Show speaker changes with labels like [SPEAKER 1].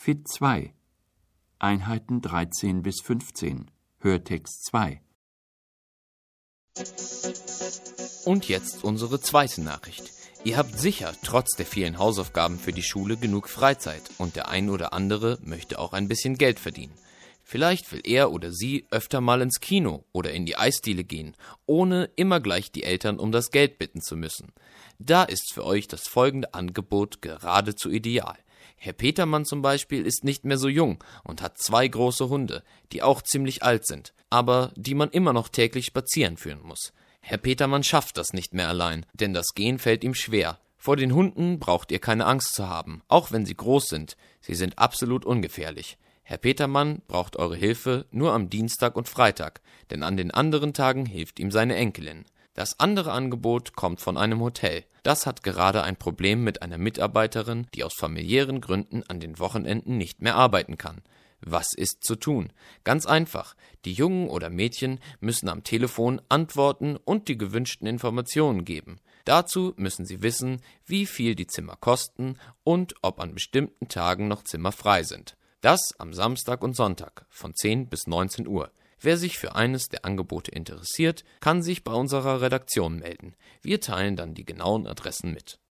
[SPEAKER 1] Fit 2 Einheiten 13 bis 15 Hörtext 2.
[SPEAKER 2] Und jetzt unsere zweite Nachricht. Ihr habt sicher trotz der vielen Hausaufgaben für die Schule genug Freizeit und der ein oder andere möchte auch ein bisschen Geld verdienen. Vielleicht will er oder sie öfter mal ins Kino oder in die Eisdiele gehen, ohne immer gleich die Eltern um das Geld bitten zu müssen. Da ist für euch das folgende Angebot geradezu ideal. Herr Petermann zum Beispiel ist nicht mehr so jung und hat 2 große Hunde, die auch ziemlich alt sind, aber die man immer noch täglich spazieren führen muss. Herr Petermann schafft das nicht mehr allein, denn das Gehen fällt ihm schwer. Vor den Hunden braucht ihr keine Angst zu haben, auch wenn sie groß sind. Sie sind absolut ungefährlich. Herr Petermann braucht eure Hilfe nur am Dienstag und Freitag, denn an den anderen Tagen hilft ihm seine Enkelin. Das andere Angebot kommt von einem Hotel. Das hat gerade ein Problem mit einer Mitarbeiterin, die aus familiären Gründen an den Wochenenden nicht mehr arbeiten kann. Was ist zu tun? Ganz einfach. Die Jungen oder Mädchen müssen am Telefon antworten und die gewünschten Informationen geben. Dazu müssen sie wissen, wie viel die Zimmer kosten und ob an bestimmten Tagen noch Zimmer frei sind. Das am Samstag und Sonntag von 10 bis 19 Uhr. Wer sich für eines der Angebote interessiert, kann sich bei unserer Redaktion melden. Wir teilen dann die genauen Adressen mit.